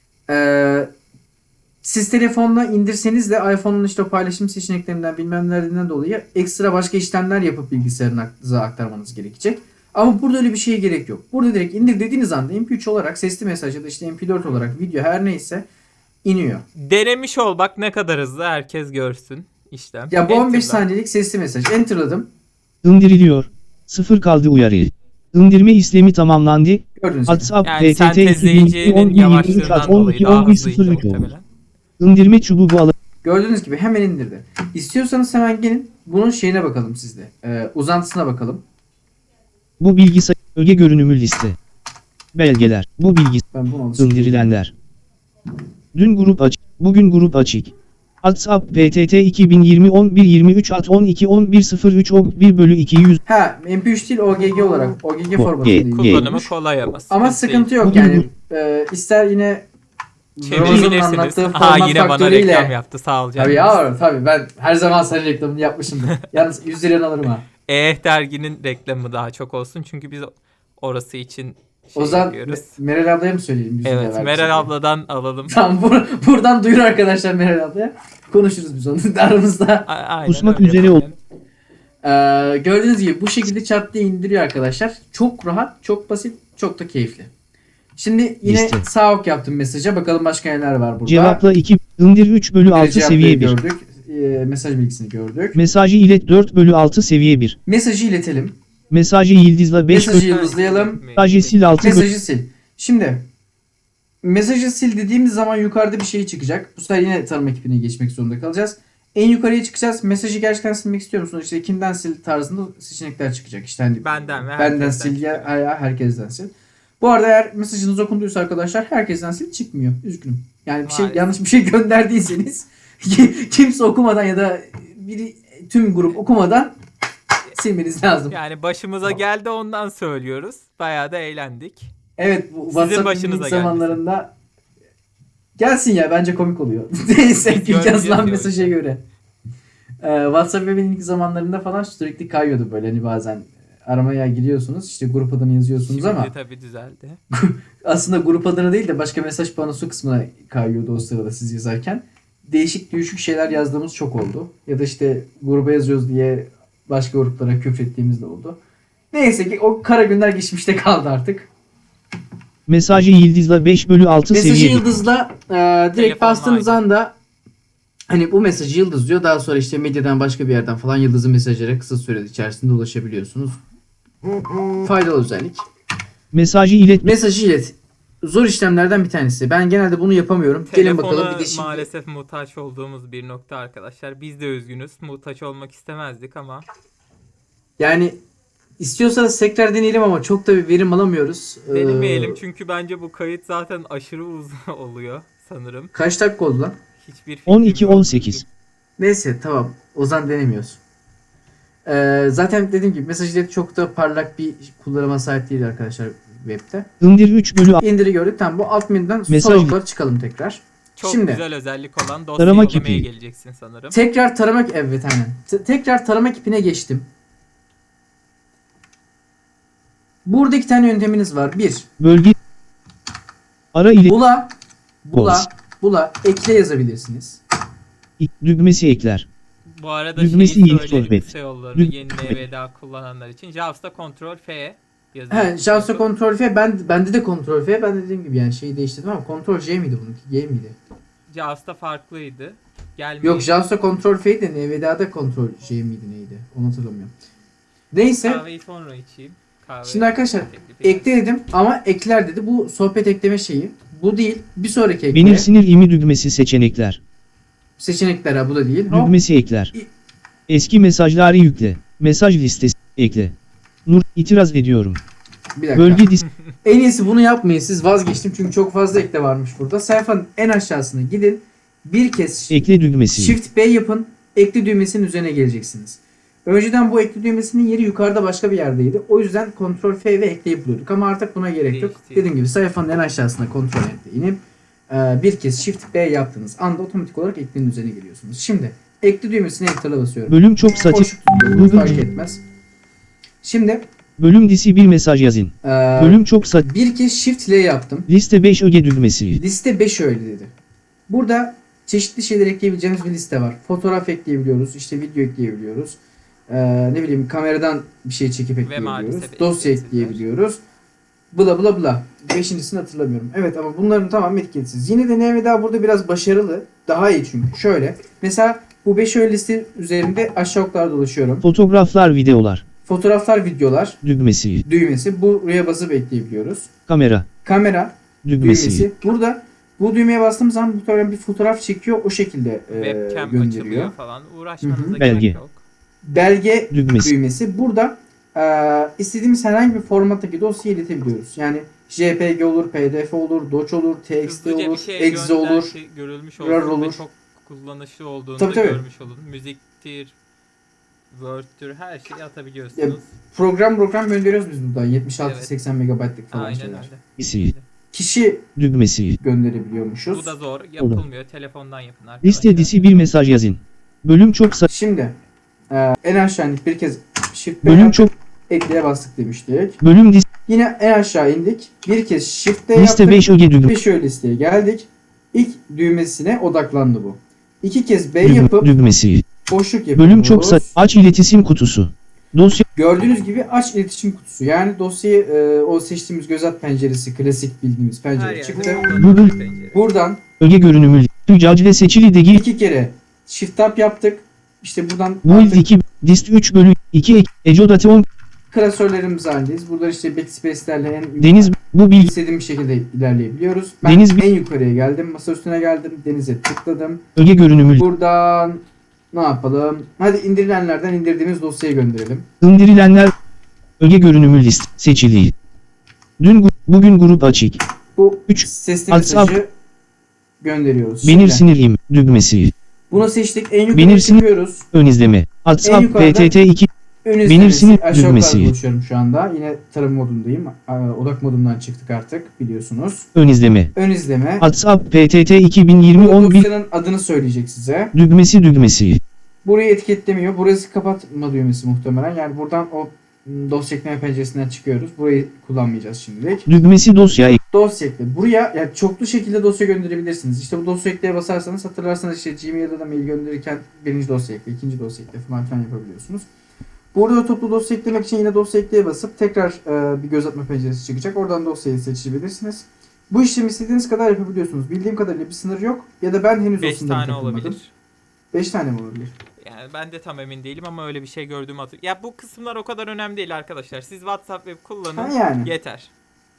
Ee, siz telefonla indirseniz de iPhone'un işte o paylaşım seçeneklerinden bilmem nereden dolayı ekstra başka işlemler yapıp bilgisayarınıza aktarmanız gerekecek. Ama burada öyle bir şeye gerek yok. Burada direkt indir dediğiniz anda M P üç olarak sesli mesaj ya da işte M P dört olarak video her neyse iniyor. Denemiş ol bak ne kadar hızlı, herkes görsün işlem. Ya bu on beş Enter'dan. saniyelik sesli mesaj. Enter'ladım. indiriliyor. Sıfır kaldı uyarı. İndirme işlemi tamamlandı. Gördüğünüz gibi. WhatsApp Yani P T T sentezleyicinin yavaşlığından dolayı daha hızlıydı on iki muhtemelen. İndirme çubuğu al. Gördüğünüz gibi hemen indirdi. İstiyorsanız hemen gelin bunun şeyine bakalım sizde. Ee, uzantısına bakalım. Bu bilgisayar öge görünümü liste. Belgeler. Bu bilgi Ben bunu alıştırdım. indirilenler. Dün grup aç. Bugün grup açık. WhatsApp P T T iki bin yirmi on bir yirmi üç at on iki on bir sıfır üç o bir bölü iki yüz. Ha M P üç değil O G G olarak. O G G O formatı G G. değil. Kullanımı kolay ama. Ama sıkıntı yok yani. Ee, ister yine Ramazan'ın Çevirebilirsiniz. anlattığı Ha format yine bana faktörüyle. reklam yaptı. Sağ ol canım. Tabii ya tabii ben her zaman senin reklamını yapmışımdır. Yalnız yüz liradan alırım ha. E derginin reklamı daha çok olsun. Çünkü biz orası için şey O zaman yapıyoruz. Me- Meral ablaya mı söyleyelim? yüz lira Evet, versin Meral diye? abladan alalım. Tamam bur- buradan duyur arkadaşlar Meral ablaya. Konuşuruz biz onun aramızda. A- aynen Kusmak öyle üzere yapalım. Ee, gördüğünüz gibi bu şekilde çat diye indiriyor arkadaşlar. Çok rahat, çok basit, çok da keyifli. Şimdi yine Liste. sağ ok yaptım mesaja. Bakalım başka neler var burada. Cevapla iki. indir üç bölü Bir altı cevapları seviye bir. gördük. Ee, mesaj bilgisini gördük. Mesajı ilet dört bölü altı seviye bir. Mesajı iletelim. Mesajı yıldızla beş Mesajı bölü yıldızlayalım. Mesajı sil altı bölü. Mesajı sil. Şimdi mesajı sil dediğimiz zaman yukarıda bir şey çıkacak. Bu sefer yine tanım ekibine geçmek zorunda kalacağız. En yukarıya çıkacağız. Mesajı gerçekten silmek istiyor musunuz? İşte kimden sil tarzında seçenekler çıkacak. İşte hani Benden ve benden herkesten sil ya, çıkıyor. ya herkesten sil. Bu arada eğer mesajınız okunduysa arkadaşlar herkesten sil çıkmıyor. Üzgünüm. Yani bir şey Maalesef. yanlış bir şey gönderdiyseniz kimse okumadan ya da biri tüm grup okumadan silmeniz lazım. Yani başımıza geldi ondan söylüyoruz. Bayağı da eğlendik. Evet bu Sizin WhatsApp başınıza ilk gelmesin. zamanlarında gelsin ya bence komik oluyor. Neyse Biz ilk göreceğiz yazılan ya mesaja hocam. göre. Ee, WhatsApp web'in ilk zamanlarında falan sürekli kayıyordu böyle hani bazen aramaya giriyorsunuz işte grup adını yazıyorsunuz Şimdi ama tabii düzeldi. aslında grup adını değil de başka mesaj panosu kısmına kayıyordu o sırada siz yazarken. Değişik düşük şeyler yazdığımız çok oldu. Ya da işte gruba yazıyoruz diye başka gruplara küfrettiğimiz de oldu. Neyse ki o kara günler geçmişte kaldı artık. Mesajı yıldızla beş bölü altı Mesajı seviye bir. yıldızla e, direkt Telefonla bastığınız aynı. anda hani bu mesajı yıldızlıyor. Daha sonra işte medyadan başka bir yerden falan yıldızlı mesajlara kısa sürede içerisinde ulaşabiliyorsunuz. Faydalı özellik. Mesajı ilet Mesajı ilet. Zor işlemlerden bir tanesi. Ben genelde bunu yapamıyorum. Gelin Telefona bakalım bir de şimdi. maalesef muhtaç olduğumuz bir nokta arkadaşlar. Biz de üzgünüz. Muhtaç olmak istemezdik ama Yani istiyorsanız tekrar deneyelim ama çok da bir verim alamıyoruz. Ee, denemeyelim çünkü bence bu kayıt zaten aşırı uzun oluyor sanırım. Kaç dakika oldu lan? Hiçbir fikrim on iki yok. on sekiz. Neyse tamam. O zaman denemiyoruz. Ee, zaten dediğim gibi mesaj ileti çok da parlak bir kullanıma sahip değil arkadaşlar web'te. indir üç bölü İndiri gördük. Tamam bu alt menüden Mesaj- sol yukarı çıkalım tekrar. Çok Şimdi güzel özellik olan dosya Tarama yüklemeye kipi. geleceksin sanırım. tekrar tarama evet aynen. Te- tekrar tarama kipine geçtim. Burada iki tane yönteminiz var. Bir, bölge ara ile bula, bula, Pause. bula, ekle yazabilirsiniz. düğmesi ekler. Bu arada Düğmesi şeyi iyi söyleyelim sohbet. kısa yollarını Düğ- yeni M V daha kullananlar için. Javas'ta Ctrl F yazıyor. He, Javas'ta Ctrl F, ben bende de Ctrl F. Ben de dediğim gibi yani şeyi değiştirdim ama Ctrl J miydi bununki? G miydi? Javas'ta farklıydı. Gelmeyi... Yok Javas'ta Ctrl F'ydi. N V D'de Ctrl J miydi neydi? Onu hatırlamıyorum. Neyse. Kahveyi sonra içeyim. Kahve Şimdi arkadaşlar teklif ederim. ekle dedim ama ekler dedi. Bu sohbet ekleme şeyi. Bu değil. Bir sonraki ekle. Benim sinir imi düğmesi seçenekler. Seçenekler ha bu da değil. Hop. Düğmesi ekler. İ- Eski mesajları yükle. Mesaj listesi ekle. Nur itiraz ediyorum. Bir dakika. Bölge dis En iyisi bunu yapmayın. Siz vazgeçtim çünkü çok fazla ekle varmış burada. Sayfanın en aşağısına gidin. Bir kez ekle düğmesi. Shift B yapın. Ekle düğmesinin üzerine geleceksiniz. Önceden bu ekle düğmesinin yeri yukarıda başka bir yerdeydi. O yüzden Ctrl F ve ekle yapıyorduk. Ama artık buna gerek yok. Değişti. Dediğim gibi sayfanın en aşağısına Ctrl F'de inip e, bir kez Shift B yaptığınız anda otomatik olarak eklenin üzerine geliyorsunuz. Şimdi ekle düğmesine Enter'a basıyorum. Bölüm çok saçı. Boşluk tutuyorum, fark etmez. Şimdi Bölüm disi bir mesaj yazın. e, Bölüm çok saç. bir kez Shift L yaptım. Liste beş öge düğmesi. Liste beş öyle dedi. Burada çeşitli şeyler ekleyebileceğimiz bir liste var. Fotoğraf ekleyebiliyoruz, işte video ekleyebiliyoruz. Ee, ne bileyim kameradan bir şey çekip ekleyebiliyoruz. maalesef Dosya etiketsiz ekleyebiliyoruz. Bla bla bla. Beşincisini hatırlamıyorum. Evet ama bunların tamamı etiketsiz. Yine de N V D A burada biraz başarılı. Daha iyi çünkü. Şöyle. Mesela bu beş öyle liste üzerinde aşağı oklar dolaşıyorum. Fotoğraflar, videolar. Fotoğraflar, videolar, Düğmesi. düğmesi. Buraya basıp ekleyebiliyoruz. Kamera. Kamera, Düğmesi. düğmesi. Burada bu düğmeye bastığım zaman muhtemelen bir fotoğraf çekiyor. O şekilde e, Webcam gönderiyor. açılıyor falan. Uğraşmanıza Hı hı. gerek Belge. yok. Belge Düğmesi. düğmesi. Burada Ee, istediğimiz herhangi bir formattaki dosyayı iletebiliyoruz. Yani J P G olur, P D F olur, Doc olur, T X T Hızlıca bir olur, şey Exe gönder olur. ki görülmüş RAR olsun ve olur. çok kullanışlı olduğunu Tabii, da tabii. görmüş olun. Müziktir, Word'tür, her şeyi Ya, atabiliyorsunuz. program program gönderiyoruz biz buradan. yetmiş altı seksen megabaytlık falan Aynen şeyler. öyle. İsi. Kişi Düğmesi. gönderebiliyormuşuz. Bu da zor. Yapılmıyor. Telefondan yapın arkadaşlar. Liste dizisi bir mesaj yazın. Bölüm çok sa- Şimdi e, en aşağı indik bir kez Shift Bölüm B'den çok ekleye bastık demiştik. bölüm dis Yine en aşağı indik. Bir kez Shift D liste yaptık. beş öge düğme Ve şöyle listeye geldik. İlk düğmesine odaklandı bu. İki kez B düğme- yapıp düğmesi. boşluk yapıyoruz. Bölüm çok sa- aç iletişim kutusu. Dosya Gördüğünüz gibi aç iletişim kutusu. Yani dosyayı e, o seçtiğimiz göz at penceresi, klasik bildiğimiz Her pencere yerde çıktı. kullanılan bir pencere. Buradan öge görünümü. Tüccac ve seçili degi. iki kere Shift Tab yaptık. İşte buradan Build artık iki. Dist üç bölü iki ek. Ecodation. klasörlerimiz halindeyiz. Buradan işte backspace'lerle en Deniz bu bilgi. istediğim şekilde ilerleyebiliyoruz. Ben Deniz- en yukarıya geldim. Masa üstüne geldim. Denize tıkladım. Öge görünümü. Buradan ne yapalım? Hadi indirilenlerden indirdiğimiz dosyayı gönderelim. İndirilenler. Öge görünümü list. Seçili. Dün gu- bugün grup açık. Bu Üç. sesli WhatsApp. mesajı gönderiyoruz. Benim Şimdi sinirim. Düğmesi. bunu seçtik. En yukarı Benim sinir- çıkıyoruz. Ön izleme. WhatsApp yukarıda- P T T iki. Ön Benim izlemesi. sinir Aşağı yukarı düğmesi. konuşuyorum şu anda. Yine tarım modundayım. Aa, Odak modundan çıktık artık biliyorsunuz. Ön izleme. Ön izleme. WhatsApp P T T iki bin yirmi Bu on bir. dosyanın adını söyleyecek size. Düğmesi düğmesi. Burayı etiketlemiyor. Burası kapatma düğmesi muhtemelen. Yani buradan o m, dosya ekleme penceresinden çıkıyoruz. Burayı kullanmayacağız şimdilik. Düğmesi dosya ek. Dosya ekle. Buraya yani çoklu şekilde dosya gönderebilirsiniz. İşte bu dosya ekleye basarsanız hatırlarsanız işte Gmail'de de mail gönderirken birinci dosya ekle, ikinci dosya ekle falan filan yapabiliyorsunuz. Burada toplu dosya eklemek için yine dosya ekleye basıp tekrar e, bir göz atma penceresi çıkacak. Oradan dosyayı seçebilirsiniz. Bu işlemi istediğiniz kadar yapabiliyorsunuz. Bildiğim kadarıyla bir sınır yok. Ya da ben henüz o beş sınırı tane takılmadım. olabilir. beş tane mi olabilir? Yani ben de tam emin değilim ama öyle bir şey gördüğümü hatırlıyorum. Ya bu kısımlar o kadar önemli değil arkadaşlar. Siz WhatsApp Web kullanın. Ha yani. Yeter.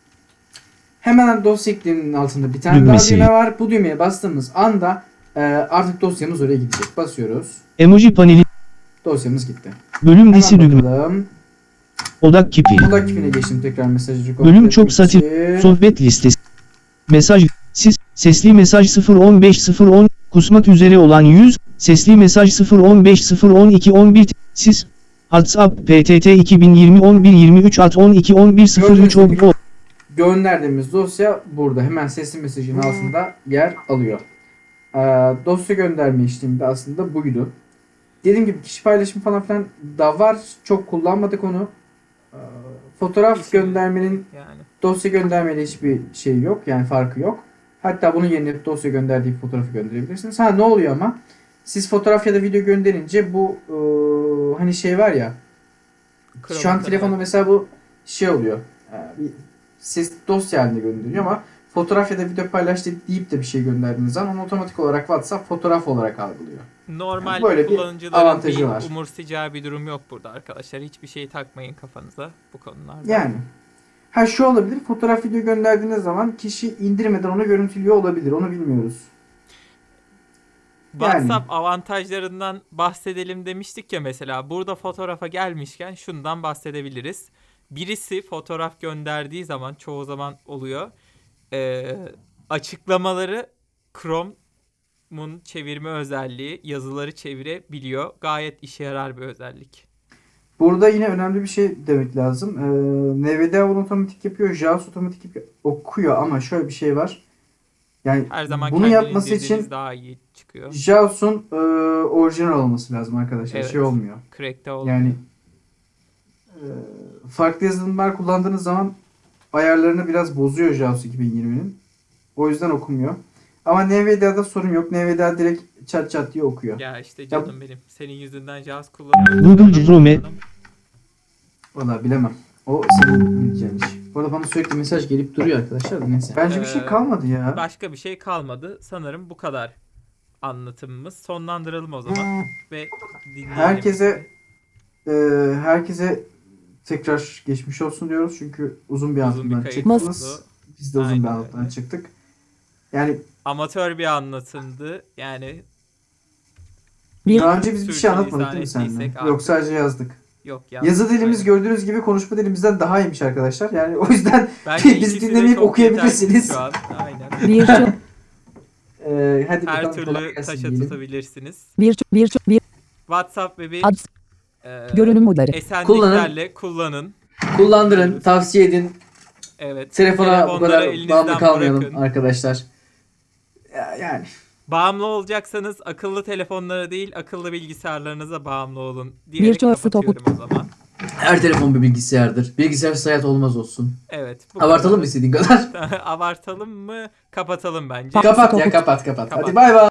Hemen dosya eklemenin altında bir tane Düğmesi. daha düğme var. Bu düğmeye bastığımız anda e, artık dosyamız oraya gidecek. Basıyoruz. Emoji paneli. Dosyamız gitti. Bölüm disi Hemen düğme. bakalım. Odak kipi. Odak kipine geçtim tekrar mesajı. Bölüm çok satir. Sohbet listesi. Mesaj. Siz. Sesli mesaj sıfır on beş sıfır on. Kusmak üzere olan yüz. Sesli mesaj sıfır on beş sıfır on iki on bir. Siz. WhatsApp P T T iki bin yirmi on bir yirmi üç at on iki on bir sıfır üç on. Gönderdiğimiz dosya burada. Hemen sesli mesajın altında yer alıyor. Ee, dosya gönderme işlemi de aslında buydu. Dediğim gibi kişi paylaşımı falan filan da var. Çok kullanmadık onu. Ee, fotoğraf İşte- göndermenin Yani. dosya göndermeyle hiçbir şey yok. Yani farkı yok. Hatta bunun yerine dosya gönderdiği fotoğrafı gönderebilirsiniz. Ha ne oluyor ama? Siz fotoğraf ya da video gönderince bu e, hani şey var ya. Şu an telefonda mesela bu şey oluyor. e, Bir ses dosya halinde gönderiyor ama fotoğraf ya da video paylaştı deyip de bir şey gönderdiğiniz zaman onu otomatik olarak WhatsApp fotoğraf olarak algılıyor. Normal Yani böyle bir kullanıcıların avantajı bir var. umursayacağı bir durum yok burada arkadaşlar. Hiçbir şey takmayın kafanıza bu konularda. Yani. Ha şu olabilir. Fotoğraf video gönderdiğiniz zaman kişi indirmeden onu görüntülüyor olabilir. Onu bilmiyoruz. WhatsApp avantajlarından bahsedelim demiştik ya mesela. Burada fotoğrafa gelmişken şundan bahsedebiliriz. Birisi fotoğraf gönderdiği zaman çoğu zaman oluyor. Ee, açıklamaları Chrome'un çevirme özelliği yazıları çevirebiliyor. Gayet işe yarar bir özellik. Burada yine önemli bir şey demek lazım. Ee, N V D A bunu otomatik yapıyor. JAWS otomatik yapıyor, okuyor ama şöyle bir şey var. Yani Her zaman bunu kendini yapması indirdiğiniz için daha iyi çıkıyor. JAWS'un e, orijinal olması lazım arkadaşlar. Evet. Şey olmuyor. Crack'te olmuyor. Yani e, farklı yazılımlar kullandığınız zaman ayarlarını biraz bozuyor JAWS iki bin yirminin. O yüzden okumuyor. Ama N V D A'da sorun yok. N V D A direkt çat çat diye okuyor. Ya işte canım benim. Senin yüzünden JAWS kullanıyorum. Google Chrome. Valla bilemem. O senin bileceğin iş. Bu arada bana sürekli mesaj gelip duruyor arkadaşlar da neyse. Bence bir şey Ee, kalmadı ya. Başka bir şey kalmadı. Sanırım bu kadar anlatımımız. Sonlandıralım o zaman ve dinleyelim. Herkese e, herkese tekrar geçmiş olsun diyoruz. Çünkü uzun bir Uzun anlatımdan bir çıktınız. kayıt. Biz de uzun Aynen bir anlatımdan öyle. çıktık. Yani Amatör bir anlatımdı. Yani Bir daha önce biz bir şey Sürçülisan anlatmadık değil mi seninle? ettiysek Yok artık- sadece yazdık. Yok ya. Yazı dilimiz Aynen. gördüğünüz gibi konuşma dilimizden daha iyiymiş arkadaşlar. Yani o yüzden Bence bizi ikisi de dinlemeyip çok okuyabilirsiniz. yeterli şu an. Aynen. Birçok Ee, hadi Her bakalım kolay türlü gelsin taşa diyelim. tutabilirsiniz. birçok birçok bir WhatsApp ve bir ads e, görünüm modları. esenliklerle kullanın. Kullandırın, tavsiye edin. Evet. Telefona bu telefonları kadar elinizden bağımlı kalmayalım bırakın. arkadaşlar. Ya, yani Bağımlı olacaksanız akıllı telefonlara değil akıllı bilgisayarlarınıza bağımlı olun diyerek Birçok stopu- kapatıyorum o zaman. her telefon bir bilgisayardır. Bilgisayarsız hayat olmaz olsun. Evet. bu Abartalım mı kadar. istediğin kadar? Abartalım mı? Kapatalım bence. Kapat. Kapat ya Kapat. kapat kapat. Kapat. Hadi bay bay.